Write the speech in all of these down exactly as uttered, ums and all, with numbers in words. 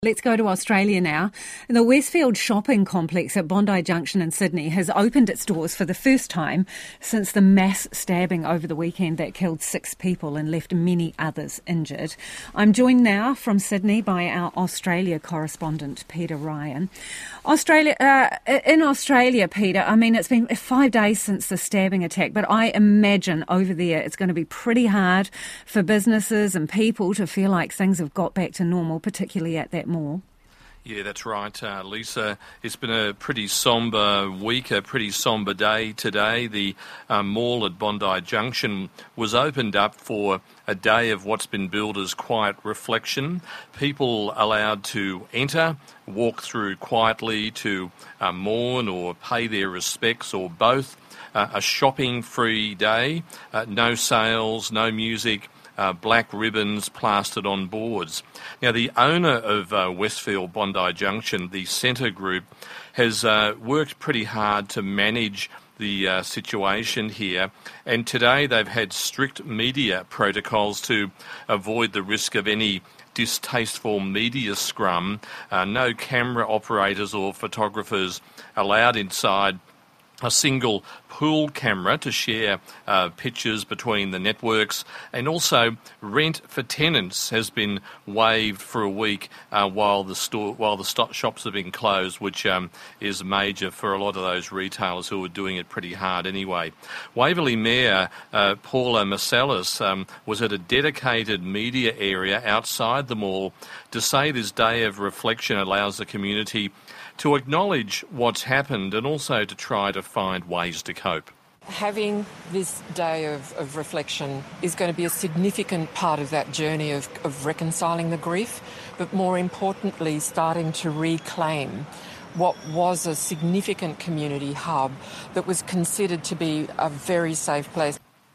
Let's go to Australia now. The Westfield shopping complex at Bondi Junction in Sydney has opened its doors for the first time since the mass stabbing over the weekend that killed six people and left many others injured. I'm joined now from Sydney by our Australia correspondent, Peter Ryan. Australia, uh, in Australia, Peter, I mean, it's been five days since the stabbing attack, but I imagine over there it's going to be pretty hard for businesses and people to feel like things have got back to normal, particularly at that mall. Yeah, that's right, uh, Lisa. It's been a pretty sombre week, a pretty sombre day today. The um, mall at Bondi Junction was opened up for a day of what's been billed as quiet reflection. People allowed to enter, walk through quietly to uh, mourn or pay their respects or both. Uh, a shopping-free day, uh, no sales, no music, Uh, black ribbons plastered on boards. Now, the owner of uh, Westfield Bondi Junction, the Centre Group, has uh, worked pretty hard to manage the uh, situation here, and today they've had strict media protocols to avoid the risk of any distasteful media scrum. Uh, no camera operators or photographers allowed inside. A single pooled camera to share uh, pictures between the networks, and also rent for tenants has been waived for a week uh, while the store while the sto- shops have been closed, which um, is major for a lot of those retailers who are doing it pretty hard anyway. Waverley Mayor uh, Paula Marcellus um, was at a dedicated media area outside the mall to say this day of reflection allows the community to acknowledge what's happened and also to try to find ways to cope. Having this day of, of reflection is going to be a significant part of that journey of, of reconciling the grief, but more importantly, starting to reclaim what was a significant community hub that was considered to be a very safe place.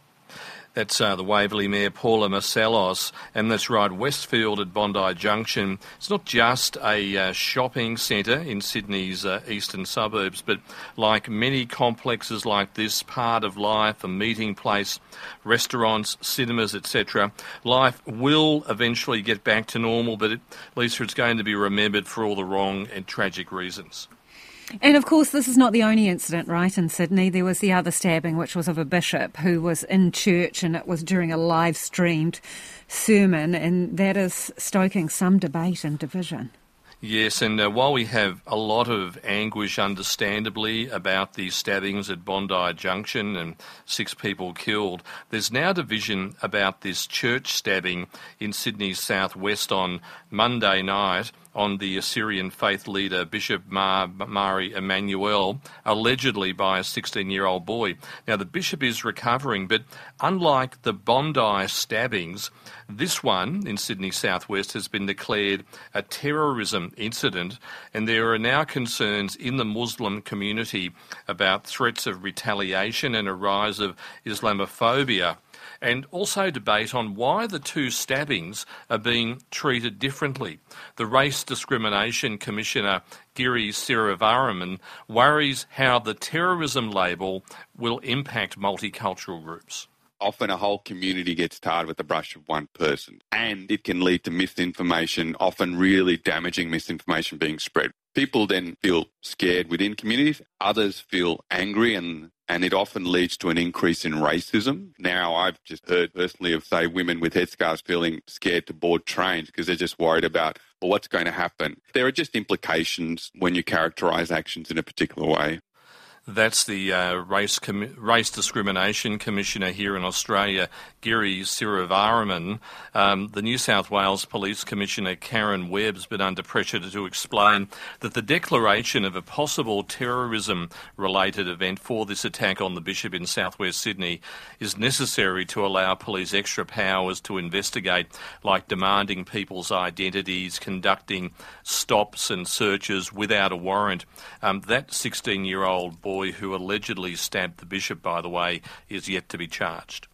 That's uh, the Waverley Mayor Paula Marcellus, and that's right, Westfield at Bondi Junction. It's not just a uh, shopping centre in Sydney's uh, eastern suburbs, but like many complexes like this, part of life, a meeting place, restaurants, cinemas, et cetera. Life will eventually get back to normal, but it, Lisa, it's going to be remembered for all the wrong and tragic reasons. And of course, this is not the only incident, right, in Sydney. There was the other stabbing, which was of a bishop who was in church, and it was during a live-streamed sermon, and that is stoking some debate and division. Yes, and uh, while we have a lot of anguish, understandably, about the stabbings at Bondi Junction and six people killed, there's now division about this church stabbing in Sydney's southwest on Monday night on the Assyrian faith leader Bishop Mar- Mari Emmanuel, allegedly by a sixteen-year-old boy. Now, the bishop is recovering, but unlike the Bondi stabbings, this one in Sydney southwest has been declared a terrorism incident, and there are now concerns in the Muslim community about threats of retaliation and a rise of Islamophobia, and also debate on why the two stabbings are being treated differently. The Race Discrimination Commissioner, Giri Sirivaraman, worries how the terrorism label will impact multicultural groups. Often a whole community gets tarred with the brush of one person, and it can lead to misinformation, often really damaging misinformation being spread. People then feel scared within communities, others feel angry, and and it often leads to an increase in racism. Now, I've just heard personally of, say, women with headscarves feeling scared to board trains because they're just worried about, well, what's going to happen. There are just implications when you characterise actions in a particular way. That's the uh, race Com- Race Discrimination Commissioner here in Australia, Giri Sirivaraman. Um, the New South Wales Police Commissioner, Karen Webb's been under pressure to, to explain that the declaration of a possible terrorism-related event for this attack on the bishop in southwest Sydney is necessary to allow police extra powers to investigate, like demanding people's identities, conducting stops and searches without a warrant. Um, that sixteen-year-old boy who allegedly stabbed the bishop, by the way, is yet to be charged.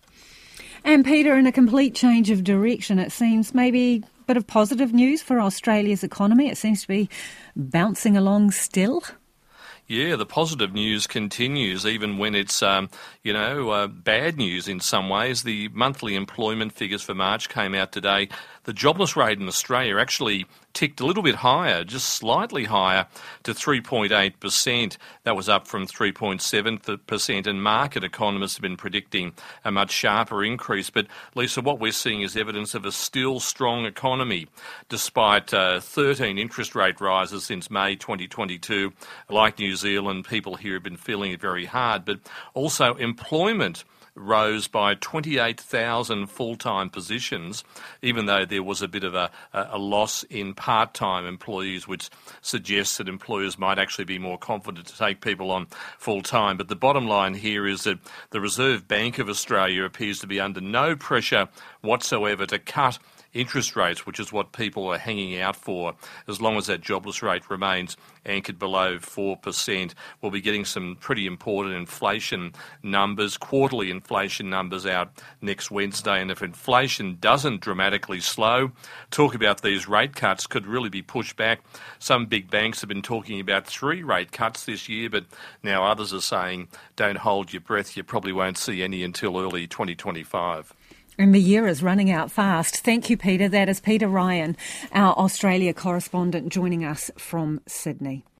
And Peter, in a complete change of direction, it seems maybe a bit of positive news for Australia's economy. It seems to be bouncing along still. Yeah, the positive news continues even when it's, um, you know, uh, bad news in some ways. The monthly employment figures for March came out today. The jobless rate in Australia actually ticked a little bit higher, just slightly higher, to three point eight percent. That was up from three point seven percent, and market economists have been predicting a much sharper increase. But, Lisa, what we're seeing is evidence of a still strong economy, despite uh, thirteen interest rate rises since May twenty twenty-two. Like New Zealand, people here have been feeling it very hard, but also employment rose by twenty-eight thousand full-time positions, even though there was a bit of a, a loss in part-time employees, which suggests that employers might actually be more confident to take people on full-time. But the bottom line here is that the Reserve Bank of Australia appears to be under no pressure whatsoever to cut interest rates, which is what people are hanging out for. As long as that jobless rate remains anchored below four percent, we'll be getting some pretty important inflation numbers, quarterly inflation numbers out next Wednesday. And if inflation doesn't dramatically slow, talk about these rate cuts could really be pushed back. Some big banks have been talking about three rate cuts this year, but now others are saying don't hold your breath, you probably won't see any until early twenty twenty-five. And the year is running out fast. Thank you, Peter. That is Peter Ryan, our Australia correspondent, joining us from Sydney.